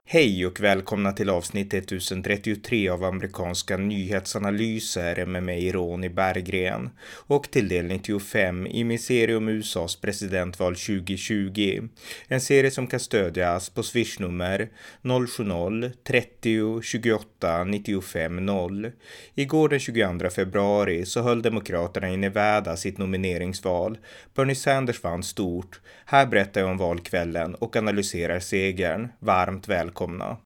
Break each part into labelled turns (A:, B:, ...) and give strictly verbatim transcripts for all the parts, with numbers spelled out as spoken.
A: Hej och välkomna till avsnitt tusen trettiotre av amerikanska nyhetsanalyser med mig Ronny Berggren och till del nittiofem i min serie om U S A:s presidentval tjugo tjugo. En serie som kan stödjas på swishnummer noll sju noll trettio tjugoåtta nittiofem noll. Igår den tjugoandra februari så höll Demokraterna i Nevada sitt nomineringsval. Bernie Sanders vann stort. Här berättar jag om valkvällen och analyserar segern. Varmt välkomna.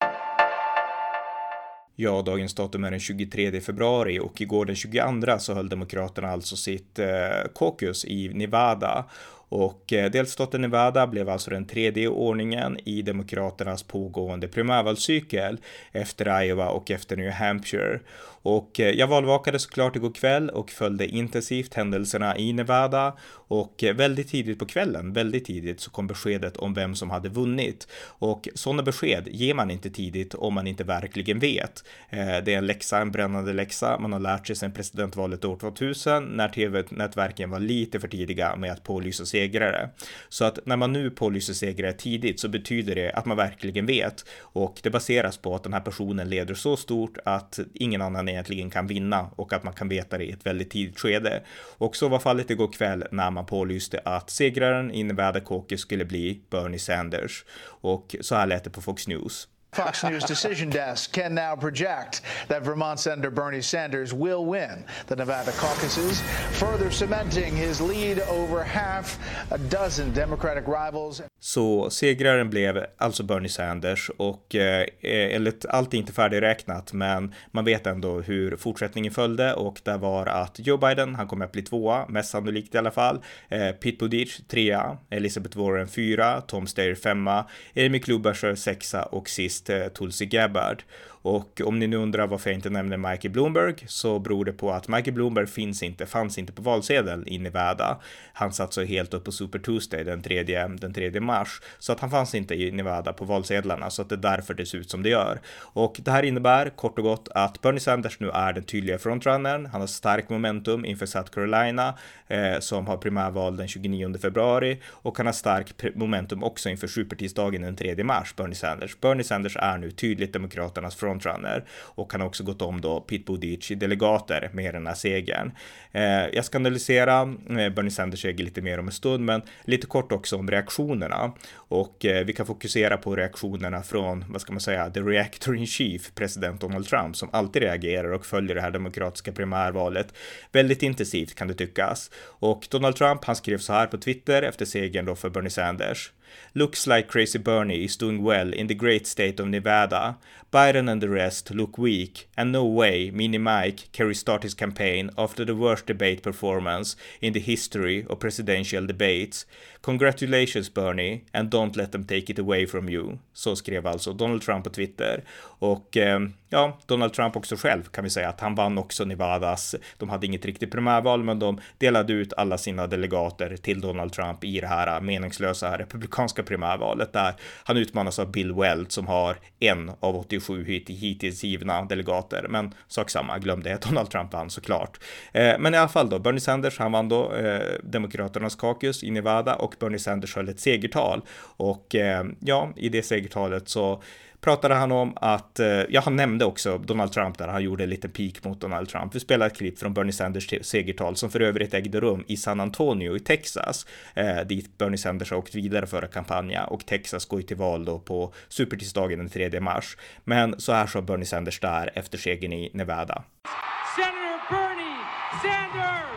A: Ja, dagens datum är den tjugotredje februari och igår den tjugoandra så höll Demokraterna alltså sitt eh, caucus i Nevada. Och eh, delstaten Nevada blev alltså den tredje ordningen i Demokraternas pågående primärvalscykel efter Iowa och efter New Hampshire. Och eh, jag valvakade såklart igår kväll och följde intensivt händelserna i Nevada. Och eh, väldigt tidigt på kvällen, väldigt tidigt så kom beskedet om vem som hade vunnit. Och sådana besked ger man inte tidigt om man inte verkligen vet. Eh, det är en läxa, en brännande läxa. Man har lärt sig sedan presidentvalet år tvåtusen när tv-nätverken var lite för tidiga med att pålysa segrare. Så att när man nu pålyser segrare tidigt så betyder det att man verkligen vet. Och det baseras på att den här personen leder så stort att ingen annan egentligen kan vinna och att man kan veta det i ett väldigt tidigt skede. Och så var fallet igår kväll när man pålyste att segraren i Nevada caucus skulle bli Bernie Sanders. Och så här lät det på Fox News.
B: Fox News decision desk can now project that Vermont Senator Bernie Sanders will win the Nevada caucuses, further cementing his lead over half a dozen Democratic rivals.
A: Så segraren blev alltså Bernie Sanders och eh, enligt allt inte färdigräknat, men man vet ändå hur fortsättningen följde och det var att Joe Biden, han kommer att bli tvåa, mest sannolikt i alla fall, eh, Pete Buttigieg trea, Elizabeth Warren fyra, Tom Steyer femma, Amy Klobuchar sexa och sist Tulsi Gabbard. Och om ni nu undrar varför jag inte nämner Michael Bloomberg så beror det på att Michael Bloomberg finns inte, fanns inte på valsedeln i Nevada. Han satt så helt upp på Super Tuesday den tredje, den tredje mars. Så att han fanns inte i Nevada på valsedlarna, så att det är därför det ser ut som det gör. Och det här innebär kort och gott att Bernie Sanders nu är den tydliga frontrunnern. Han har stark momentum inför South Carolina eh, som har primärval den tjugonionde februari och han har stark momentum också inför supertisdagen den tredje mars, Bernie Sanders. Bernie Sanders är nu tydligt Demokraternas frontrunners. Frontrunner och han har också gått om då Pete Buttigieg i delegater med den här segern. Eh, jag ska analysera eh, Bernie Sanders seger lite mer om en stund, men lite kort också om reaktionerna. Och eh, vi kan fokusera på reaktionerna från, vad ska man säga, the reactor in chief, president Donald Trump, som alltid reagerar och följer det här demokratiska primärvalet väldigt intensivt kan det tyckas. Och Donald Trump, han skrev så här på Twitter efter segern då för Bernie Sanders. Looks like Crazy Bernie is doing well in the great state of Nevada. Biden and the rest look weak, and no way Mini Mike can restart his campaign after the worst debate performance in the history of presidential debates. Congratulations Bernie, and don't let them take it away from you. Så skrev alltså Donald Trump på Twitter. Och eh, ja, Donald Trump också själv kan vi säga att han vann också Nevadas. De hade inget riktigt primärval, men de delade ut alla sina delegater till Donald Trump i det här meningslösa republikanska primärvalet där han utmanas av Bill Weld som har en av åttiosju hit, hittills givna delegater. Men sak samma, glömde jag, Donald Trump vann såklart. Eh, men i alla fall då, Bernie Sanders, han vann då eh, Demokraternas caucus i Nevada och Bernie Sanders höll ett segertal. Och eh, ja, i det segertalet så pratade han om att, ja, han nämnde också Donald Trump där, han gjorde en liten peak mot Donald Trump. Vi spelar ett klipp från Bernie Sanders segertal som för övrigt ägde rum i San Antonio i Texas, eh, dit Bernie Sanders har åkt vidare för att kampanja, och Texas går ju till val då på supertisdagen den tredje mars. Men så här sa Bernie Sanders där efter segern i Nevada.
C: Senator Bernie Sanders!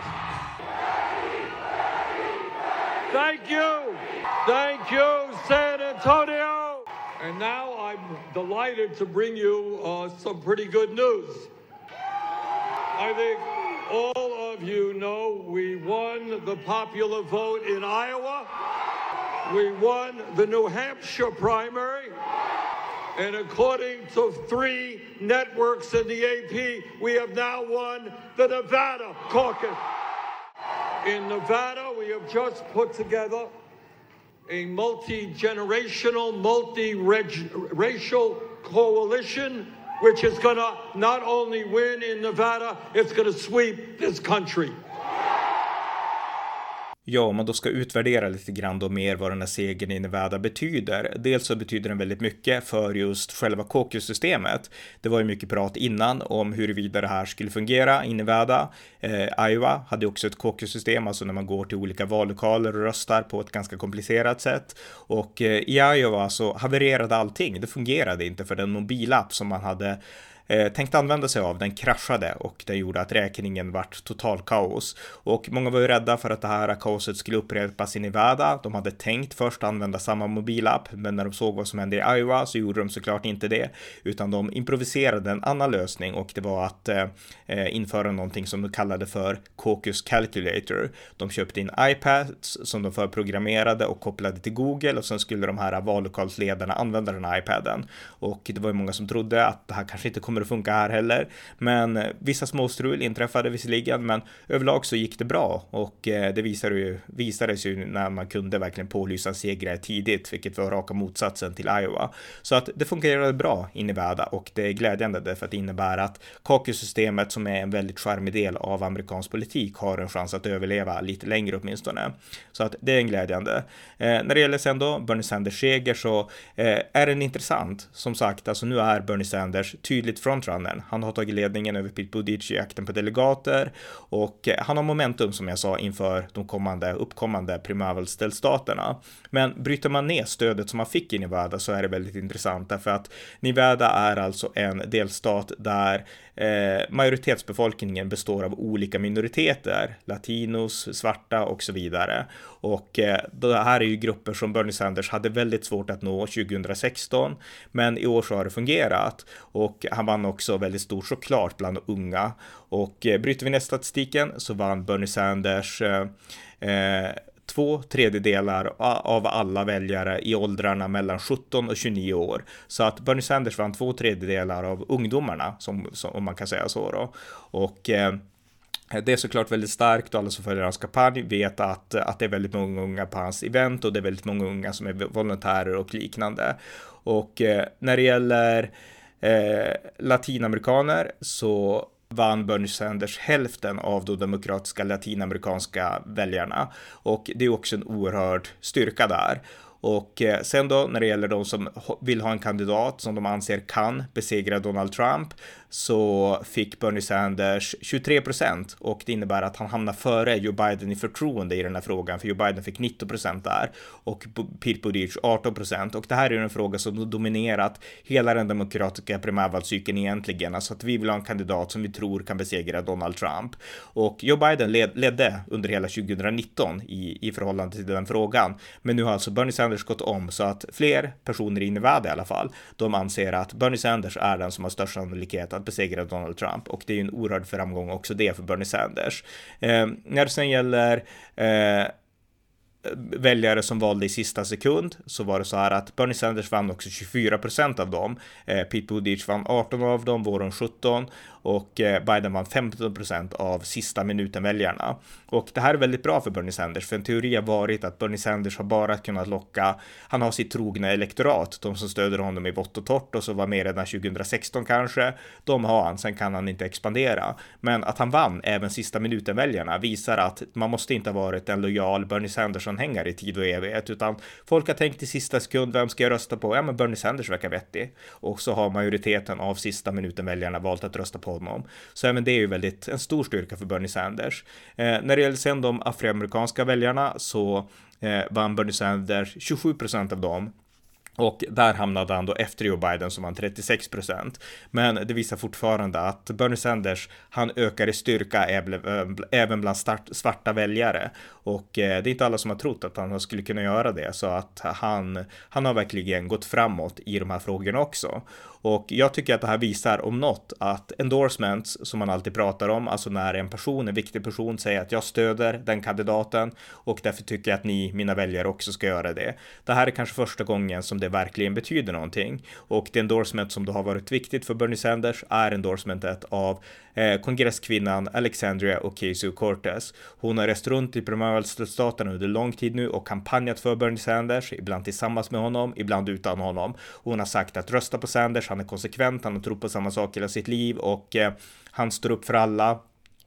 C: Thank you! Thank you, San Antonio! And now I'm delighted to bring you uh, some pretty good news. I think all of you know we won the popular vote in Iowa. We won the New Hampshire primary. And according to three networks in the A P, we have now won the Nevada caucus. In Nevada, we have just put together a multi-generational, multi-racial coalition, which is going to not only win in Nevada, it's going to sweep this country.
A: Ja, om man då ska utvärdera lite grann då mer vad den här segern i Nevada betyder. Dels så betyder den väldigt mycket för just själva caucus-systemet. Det var ju mycket prat innan om huruvida det här skulle fungera i Nevada. Eh, Iowa hade också ett caucus-system, alltså när man går till olika vallokaler och röstar på ett ganska komplicerat sätt. Och eh, i Iowa så havererade allting. Det fungerade inte för den mobilapp som man hade Eh, tänkt använda sig av, den kraschade och det gjorde att räkningen vart total kaos. Och många var ju rädda för att det här kaoset skulle upprepas i Nevada. De hade tänkt först använda samma mobilapp, men när de såg vad som hände i Iowa så gjorde de såklart inte det, utan de improviserade en annan lösning, och det var att eh, införa någonting som de kallade för Caucus Calculator. De köpte in iPads som de förprogrammerade och kopplade till Google, och sen skulle de här vallokalsledarna använda den här iPaden. Och det var ju många som trodde att det här kanske inte kommer att funka här heller, men vissa småstrul inträffade visserligen, men överlag så gick det bra, och det visade ju, visades ju när man kunde verkligen pålysa segrar tidigt, vilket var raka motsatsen till Iowa. Så att det fungerade bra i Nevada, och det är glädjande därför att det innebär att caucus-systemet, som är en väldigt charmig del av amerikansk politik, har en chans att överleva lite längre åtminstone. Så att det är en glädjande. Eh, när det gäller sen då Bernie Sanders seger så eh, är den intressant. Som sagt, alltså nu är Bernie Sanders tydligt frontrunnern. Han har tagit ledningen över Pete Buttigieg i jakten på delegater, och han har momentum som jag sa inför de kommande uppkommande primärvalsdelstaterna. Men bryter man ner stödet som han fick i Nevada så är det väldigt intressant, därför att Nevada är alltså en delstat där eh, majoritetsbefolkningen består av olika minoriteter, latinos, svarta och så vidare. Och eh, det här är ju grupper som Bernie Sanders hade väldigt svårt att nå tjugohundrasexton, men i år så har det fungerat, och han vann också väldigt stort såklart bland unga. Och eh, bryter vi ner statistiken så vann Bernie Sanders eh, eh, två tredjedelar av alla väljare i åldrarna mellan sjutton och tjugonio år. Så att Bernie Sanders vann två tredjedelar av ungdomarna, som, som, om man kan säga så då. Och eh, det är såklart väldigt starkt, och alla som följer hans kampanj vet att, att det är väldigt många unga på hans event, och det är väldigt många unga som är volontärer och liknande. Och eh, när det gäller eh, latinamerikaner så vann Bernie Sanders hälften av de demokratiska latinamerikanska väljarna, och det är också en oerhörd styrka där. Och sen då när det gäller de som vill ha en kandidat som de anser kan besegra Donald Trump, så fick Bernie Sanders tjugotre procent, och det innebär att han hamnar före Joe Biden i förtroende i den här frågan, för Joe Biden fick nitton procent där och Pete Buttigieg arton procent, och det här är en fråga som dominerat hela den demokratiska primärvalscykeln egentligen, alltså att vi vill ha en kandidat som vi tror kan besegra Donald Trump. Och Joe Biden led, ledde under hela tjugonitton i, i förhållande till den frågan, men nu har alltså Bernie Sanders gått om, så att fler personer i Nevada i alla fall, de anser att Bernie Sanders är den som har störst sannolikhet att besegra Donald Trump, och det är ju en oerhörd framgång också det för Bernie Sanders. Eh, när det sen gäller eh, väljare som valde i sista sekund, så var det så här att Bernie Sanders vann också tjugofyra procent av dem, eh, Pete Buttigieg vann arton av dem våren sjutton, och eh, Biden vann femton procent av sista minuten väljarna. Och det här är väldigt bra för Bernie Sanders, för en teori har varit att Bernie Sanders har bara kunnat locka, han har sitt trogna elektorat, de som stöder honom i vått och torrt och så var med redan tjugohundrasexton kanske, de har han, sen kan han inte expandera. Men att han vann även sista minuten väljarna visar att man måste inte ha varit en lojal Bernie Sanders-anhängare i tid och evighet, utan folk har tänkt i sista sekund, vem ska jag rösta på? Ja, men Bernie Sanders verkar vettig. Och så har majoriteten av sista minuten väljarna valt att rösta på honom. Så även det är ju väldigt en stor styrka för Bernie Sanders. Eh, när det gäller sen de afroamerikanska väljarna så eh, vann Bernie Sanders tjugosju procent av dem. Och där hamnade han då efter Joe Biden som vann trettiosex procent. Men det visar fortfarande att Bernie Sanders, han ökar i styrka även bland start, svarta väljare. Och eh, det är inte alla som har trott att han skulle kunna göra det. Så att han, han har verkligen gått framåt i de här frågorna också. Och jag tycker att det här visar om något att endorsements som man alltid pratar om, alltså när en person, en viktig person säger att jag stöder den kandidaten och därför tycker jag att ni, mina väljare, också ska göra det. Det här är kanske första gången som det verkligen betyder någonting. Och det endorsement som då har varit viktigt för Bernie Sanders är endorsementet av eh, kongresskvinnan Alexandria Ocasio-Cortez. Hon har rest runt i primärvalsstaterna under lång tid nu och kampanjat för Bernie Sanders, ibland tillsammans med honom, ibland utan honom. Hon har sagt att rösta på Sanders, han är konsekvent, han har trott på samma sak hela sitt liv och eh, han står upp för alla.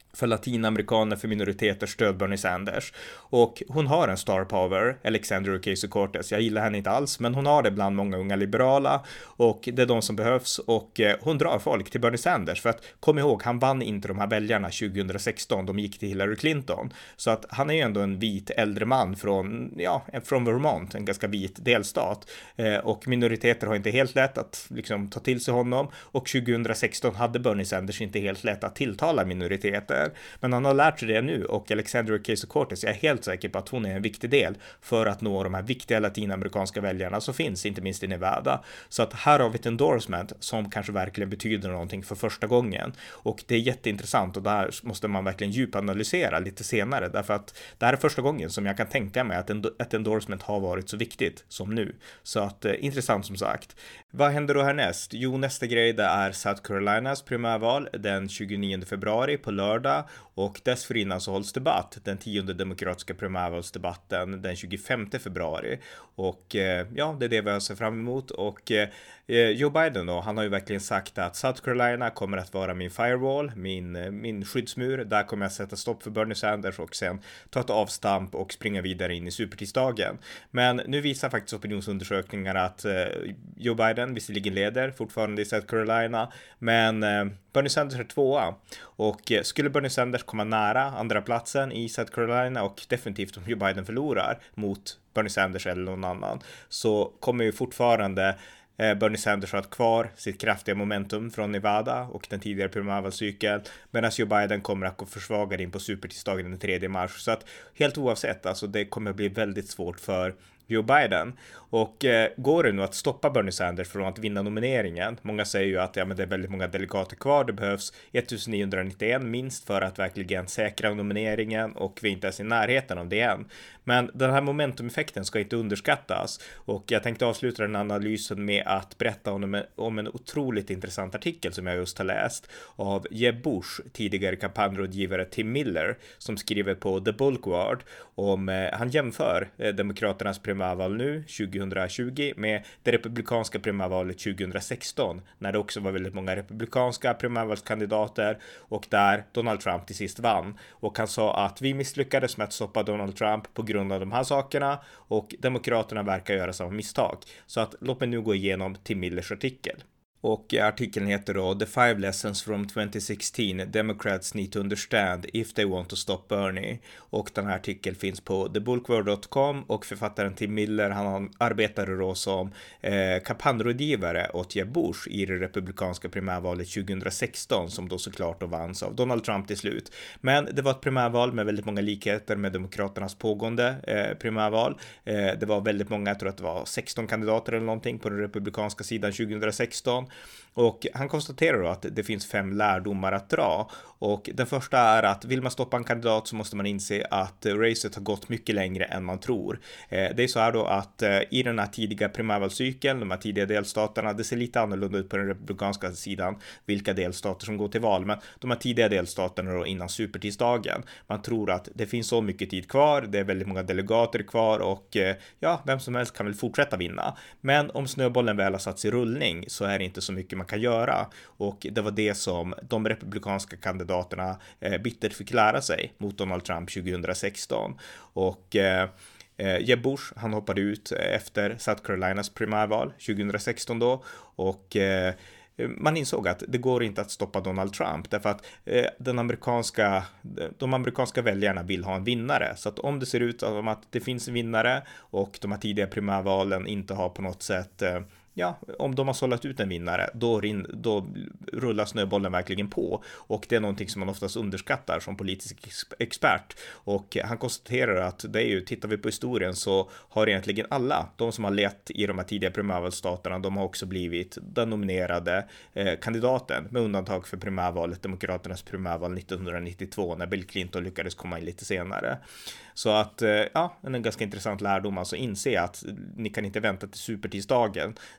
A: för latinamerikaner, för minoriteter, stöd Bernie Sanders. Och hon har en star power, Alexandria Ocasio-Cortez. Jag gillar henne inte alls, men hon har det bland många unga liberala och det är de som behövs, och eh, hon drar folk till Bernie Sanders. För att kom ihåg, han vann inte de här väljarna tjugohundrasexton, de gick till Hillary Clinton. Så att han är ju ändå en vit äldre man från, ja, från Vermont, en ganska vit delstat. Eh, och minoriteter har inte helt lätt att liksom ta till sig honom, och tjugohundrasexton hade Bernie Sanders inte helt lätt att tilltala minoriteter. Men han har lärt sig det nu, och Alexandria Ocasio-Cortez, jag är helt säker på att hon är en viktig del för att nå de här viktiga latinamerikanska väljarna som finns, inte minst i Nevada. Så att här har vi ett endorsement som kanske verkligen betyder någonting för första gången, och det är jätteintressant, och där måste man verkligen djupanalysera lite senare, därför att det här är första gången som jag kan tänka mig att ett endorsement har varit så viktigt som nu. Så att eh, intressant som sagt. Vad händer då härnäst? Jo, nästa grej det är South Carolinas primärval den tjugonionde februari på lördag, och dessförinnan så hålls debatt, den tionde demokratiska primärvalsdebatten den tjugofemte februari, och eh, ja, det är det vi har sett fram emot. Och eh, Joe Biden då, han har ju verkligen sagt att South Carolina kommer att vara min firewall, min, min skyddsmur, där kommer jag sätta stopp för Bernie Sanders och sen ta ett avstamp och springa vidare in i supertisdagen. Men nu visar faktiskt opinionsundersökningar att eh, Joe Biden visserligen leder fortfarande i South Carolina, men eh, Bernie Sanders är tvåa, och eh, skulle Bernie Sanders komma nära andra platsen i South Carolina, och definitivt om Joe Biden förlorar mot Bernie Sanders eller någon annan, så kommer ju fortfarande Bernie Sanders har kvar sitt kraftiga momentum från Nevada och den tidigare primärvalscykeln, medan Joe Biden kommer att gå försvagad in på supertisdagen den tredje mars. Så att helt oavsett, alltså det kommer bli väldigt svårt för Joe Biden. Och eh, går det nu att stoppa Bernie Sanders från att vinna nomineringen? Många säger ju att ja, men det är väldigt många delegater kvar. Det behövs nittonhundranittioen minst för att verkligen säkra nomineringen, och vi är inte ens i närheten av det än. Men den här momentumeffekten ska inte underskattas, och jag tänkte avsluta den analysen med att berätta om en, om en otroligt intressant artikel som jag just har läst av Jeb Bush, tidigare kampanjrådgivare Tim Miller, som skriver på The Bulwark om, eh, han jämför eh, demokraternas primärval nu tjugohundratjugo med det republikanska primärvalet tjugohundrasexton, när det också var väldigt många republikanska primärvalskandidater och där Donald Trump till sist vann. Och han sa att vi misslyckades med att stoppa Donald Trump på grund av de här sakerna, och demokraterna verkar göra samma misstag. Så att låt mig nu gå igenom Tim Millers artikel. Och artikeln heter då The Five Lessons from twenty sixteen Democrats Need to Understand If They Want to Stop Bernie. Och den här artikeln finns på the bulwark dot com, och författaren Tim Miller, han arbetade då som eh, kampanjrådgivare åt Jeb Bush i det republikanska primärvalet tjugohundrasexton, som då såklart då vanns av Donald Trump till slut. Men det var ett primärval med väldigt många likheter med demokraternas pågående eh, primärval. Eh, det var väldigt många, jag tror att det var sexton kandidater eller någonting på den republikanska sidan tjugohundrasexton. Och han konstaterar då att det finns fem lärdomar att dra, och den första är att vill man stoppa en kandidat så måste man inse att racet har gått mycket längre än man tror. Det är så här då att i den här tidiga primärvalscykeln, de här tidiga delstaterna, det ser lite annorlunda ut på den republikanska sidan vilka delstater som går till val, men de här tidiga delstaterna då innan supertisdagen, man tror att det finns så mycket tid kvar, det är väldigt många delegater kvar, och ja, vem som helst kan väl fortsätta vinna. Men om snöbollen väl har satts i rullning så är det inte så mycket man kan göra, och det var det som de republikanska kandidaterna eh, bittert fick lära sig mot Donald Trump tjugohundrasexton. Och eh, Jeb Bush, han hoppade ut efter South Carolinas primärval tjugohundrasexton då, och eh, man insåg att det går inte att stoppa Donald Trump, därför att eh, den amerikanska, de amerikanska väljarna vill ha en vinnare. Så att om det ser ut som att det finns en vinnare och de här tidiga primärvalen inte har på något sätt eh, ja, om de har sållat ut en vinnare, då, rin, då rullar snöbollen verkligen på. Och det är någonting som man oftast underskattar som politisk expert. Och han konstaterar att det är ju, tittar vi på historien så har egentligen alla, de som har lett i de här tidiga primärvalsstaterna, de har också blivit den nominerade eh, kandidaten, med undantag för primärvalet, demokraternas primärval nittonhundranittiotvå, när Bill Clinton lyckades komma in lite senare. Så att, eh, ja, en ganska intressant lärdom, alltså inse att ni kan inte vänta till supertisdagen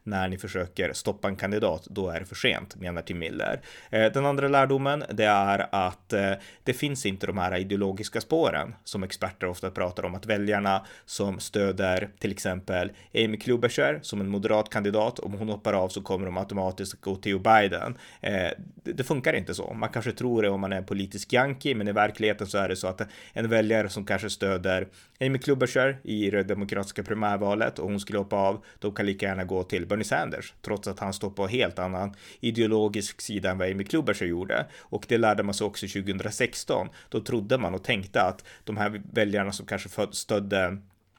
A: när ni försöker stoppa en kandidat, då är det för sent, menar Tim Miller. Eh, den andra lärdomen, det är att eh, det finns inte de här ideologiska spåren som experter ofta pratar om, att väljarna som stöder till exempel Amy Klobuchar som en moderat kandidat, om hon hoppar av så kommer de automatiskt gå till Joe Biden. Eh, det, det funkar inte så. Man kanske tror det om man är en politisk yankee, men i verkligheten så är det så att en väljare som kanske stöder Amy Klobuchar i det demokratiska primärvalet och hon skulle hoppa av, då kan lika gärna gå till Bernie Sanders, trots att han står på en helt annan ideologisk sida än vad Amy Klobuchar gjorde. Och det lärde man sig också tjugohundrasexton. Då trodde man och tänkte att de här väljarna som kanske stödde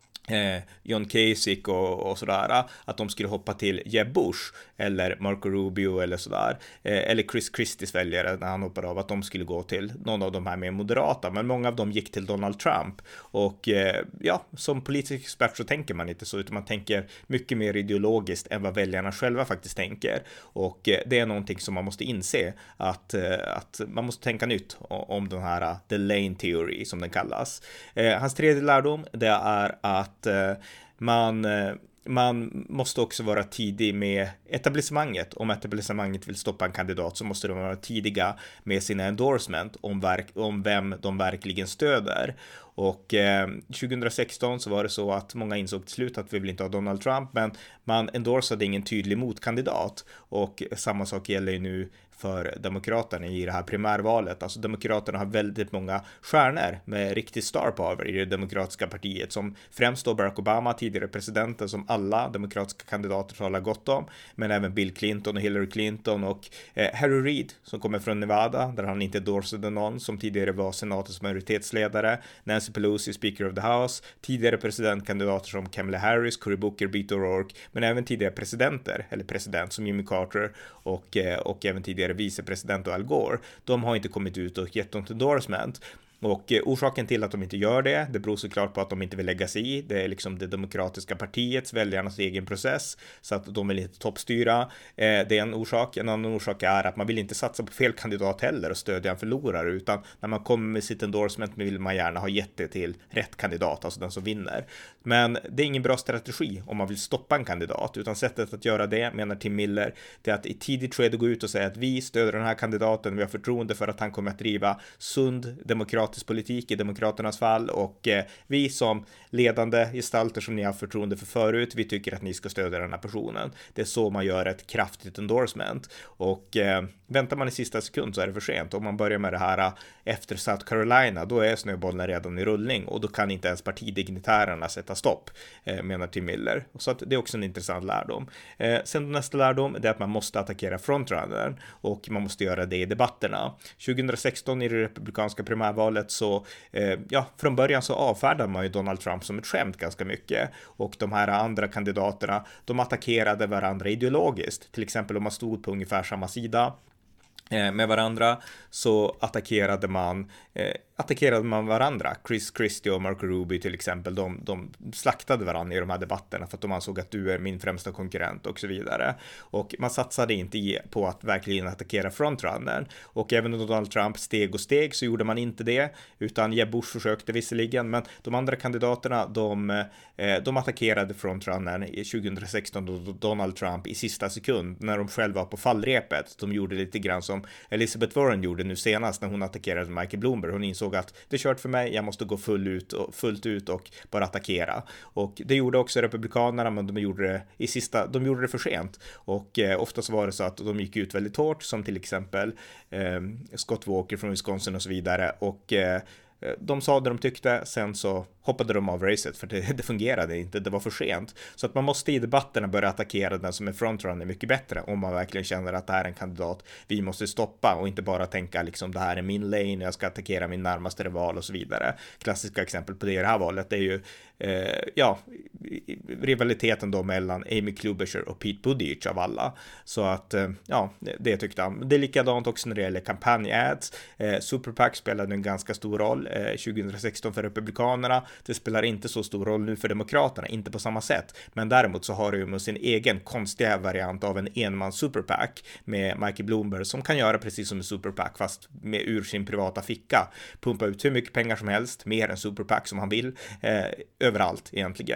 A: Eh, John Kasich och, och sådär, att de skulle hoppa till Jeb Bush eller Marco Rubio eller sådär, eh, eller Chris Christies väljare när han hoppade av, att de skulle gå till någon av de här mer moderata, men många av dem gick till Donald Trump. Och eh, ja, som politisk expert så tänker man inte så, utan man tänker mycket mer ideologiskt än vad väljarna själva faktiskt tänker. Och eh, det är någonting som man måste inse, att, eh, att man måste tänka nytt om den här the lane theory som den kallas. Eh, hans tredje lärdom, det är att att man, man måste också vara tidig med etablissemanget. Om etablissemanget vill stoppa en kandidat så måste de vara tidiga med sina endorsement om, verk, om vem de verkligen stöder. Och eh, tjugohundrasexton så var det så att många insåg till slut att vi vill inte ha Donald Trump, men man endorsade ingen tydlig motkandidat. Och samma sak gäller ju nu för demokraterna i det här primärvalet. Alltså demokraterna har väldigt många stjärnor med riktig star power i det demokratiska partiet, som främst då Barack Obama, tidigare presidenten som alla demokratiska kandidater talar gott om, men även Bill Clinton och Hillary Clinton och eh, Harry Reid som kommer från Nevada där han inte endorsade någon, som tidigare var senatens majoritetsledare, Nancy Pelosi, Speaker of the House, tidigare presidentkandidater som Kamala Harris, Cory Booker, Beto O'Rourke, men även tidigare presidenter, eller president som Jimmy Carter och, eh, och även tidigare vicepresident och Al Gore. De har inte kommit ut och gett dem endorsement. Och eh, orsaken till att de inte gör det, det beror såklart på att de inte vill lägga sig i. Det är liksom det demokratiska partiets, väljarnas egen process, så att de vill inte toppstyra. Eh, det är en orsak. En annan orsak är att man vill inte satsa på fel kandidat heller och stödja en förlorare, utan när man kommer med sitt endorsement vill man gärna ha gett det till rätt kandidat, alltså den som vinner. Men det är ingen bra strategi om man vill stoppa en kandidat, utan sättet att göra det, menar Tim Miller, det är att i tidigt skede gå ut och säga att vi stöder den här kandidaten, vi har förtroende för att han kommer att driva sund demokratisk politik i demokraternas fall, och eh, vi som ledande gestalter som ni har förtroende för förut, vi tycker att ni ska stödja den här personen. Det är så man gör ett kraftigt endorsement. Och eh, väntar man i sista sekund så är det för sent. Om man börjar med det här efter South Carolina, då är snöbollen redan i rullning och då kan inte ens partidignitärerna sätta stopp, eh, menar Tim Miller. Så att det är också en intressant lärdom. Eh, sen nästa lärdom är att man måste attackera frontrunnern, och man måste göra det i debatterna. tjugohundrasexton i det republikanska primärvalet så, eh, ja, från början så avfärdade man ju Donald Trump som ett skämt ganska mycket, och de här andra kandidaterna, de attackerade varandra ideologiskt. Till exempel om man stod på ungefär samma sida med varandra så attackerade man eh, attackerade man varandra. Chris Christie och Marco Rubio till exempel, de, de slaktade varandra i de här debatterna för att de ansåg att du är min främsta konkurrent och så vidare. Och man satsade inte i, på att verkligen attackera frontrunnern. Och även om Donald Trump steg och steg så gjorde man inte det, utan Jeb Bush försökte visserligen, men de andra kandidaterna de, eh, de attackerade frontrunnern i tjugohundrasexton då Donald Trump i sista sekund när de själva var på fallrepet. De gjorde lite grann som Elizabeth Warren gjorde nu senast när hon attackerade Michael Bloomberg. Hon insåg att det är kört för mig, jag måste gå full ut och, fullt ut och bara attackera. Och det gjorde också republikanerna, men de gjorde det i sista, de gjorde det för sent. Och eh, oftast var det så att de gick ut väldigt hårt, som till exempel eh, Scott Walker från Wisconsin och så vidare. Och eh, de sa det de tyckte, sen så hoppade de av racet för det, det fungerade inte, det var för sent. Så att man måste i debatterna börja attackera den som är frontrunner mycket bättre om man verkligen känner att det här är en kandidat vi måste stoppa, och inte bara tänka liksom det här är min lane, jag ska attackera min närmaste rival och så vidare. Klassiska exempel på det i det här valet är ju eh, ja, rivaliteten då mellan Amy Klobuchar och Pete Buttigieg av alla. Så att eh, ja, det tyckte han. Det är likadant också när det gäller kampanjads. Eh, Super PAC spelade en ganska stor roll eh, tjugohundrasexton för republikanerna. Det spelar inte så stor roll nu för demokraterna, inte på samma sätt. Men däremot så har det ju sin egen konstiga variant av en enmans Super PAC med Michael Bloomberg som kan göra precis som en Super PAC fast med ur sin privata ficka. Pumpa ut hur mycket pengar som helst, mer än Super PAC som han vill, eh, överallt egentligen.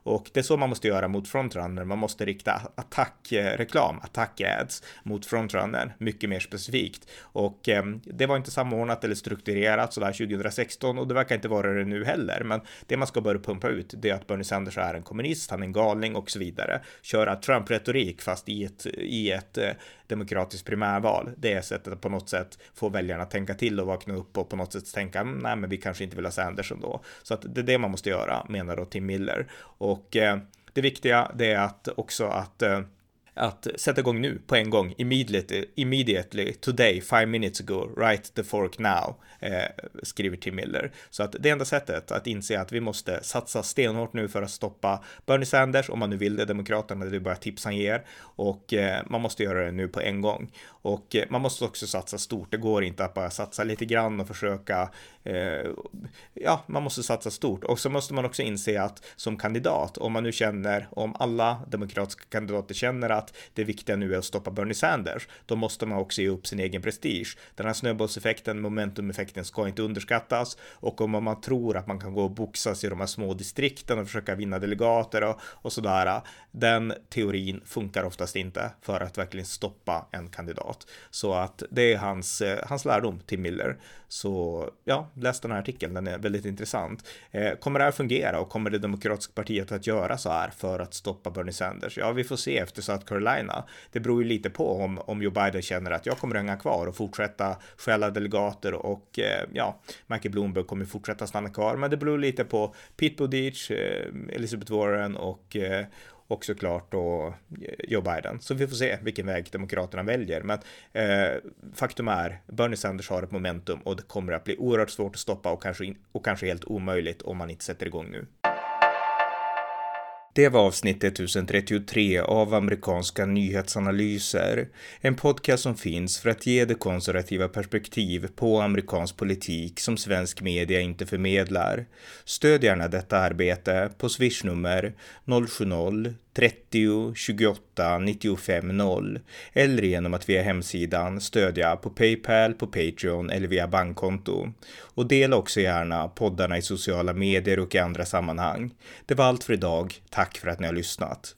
A: Och det är så man måste göra mot frontrunner. Man måste rikta attackreklam, attack-ads mot frontrunner mycket mer specifikt. Och eh, det var inte samordnat eller strukturerat sådär tjugohundrasexton och det verkar inte vara det nu heller. Men det man ska börja pumpa ut det är att Bernie Sanders är en kommunist, han är en galning och så vidare. Köra Trump-retorik fast i ett, i ett eh, demokratiskt primärval. Det är sättet att på något sätt få väljarna att tänka till och vakna upp och på något sätt tänka, nej men vi kanske inte vill ha Sanders ändå. Så att det är det man måste göra, menar då Tim Miller. Och eh, det viktiga det är att också att eh, att sätta igång nu på en gång, immediately, immediately today, five minutes ago, write the fork now, eh, skriver Tim Miller. Så att det enda sättet att inse att vi måste satsa stenhårt nu för att stoppa Bernie Sanders, om man nu vill det, demokraterna, det är bara tips han ger, och eh, man måste göra det nu på en gång. Och eh, man måste också satsa stort, det går inte att bara satsa lite grann och försöka, eh, ja, man måste satsa stort. Och så måste man också inse att som kandidat, om man nu känner, om alla demokratiska kandidater känner att det viktiga nu är att stoppa Bernie Sanders, då måste man också ge upp sin egen prestige. Den här snöbollseffekten, momentumeffekten ska inte underskattas, och om man tror att man kan gå och boxas i de här små distrikten och försöka vinna delegater och, och sådär, den teorin funkar oftast inte för att verkligen stoppa en kandidat. Så att det är hans, hans lärdom, Tim Miller. Så ja, läs den här artikeln, den är väldigt intressant. Eh, kommer det här fungera och kommer det demokratiska partiet att göra så här för att stoppa Bernie Sanders? Ja, vi får se efter South Carolina. Det beror ju lite på om, om Joe Biden känner att jag kommer att hänga kvar och fortsätta stjäla delegater, och eh, ja, Michael Bloomberg kommer fortsätta stanna kvar, men det beror lite på Pete Buttigieg, eh, Elizabeth Warren och eh, och såklart då Joe Biden. Så vi får se vilken väg demokraterna väljer. Men eh, faktum är, Bernie Sanders har ett momentum och det kommer att bli oerhört svårt att stoppa och kanske, in, och kanske helt omöjligt om man inte sätter igång nu. Det var avsnitt tusen trettiotre av amerikanska nyhetsanalyser. En podcast som finns för att ge det konservativa perspektiv på amerikansk politik som svensk media inte förmedlar. Stöd gärna detta arbete på swishnummer noll sju noll trettio tjugoåtta nittiofem noll eller genom att via hemsidan stödja på PayPal, på Patreon eller via bankkonto. Och dela också gärna poddarna i sociala medier och i andra sammanhang. Det var allt för idag. Tack för att ni har lyssnat.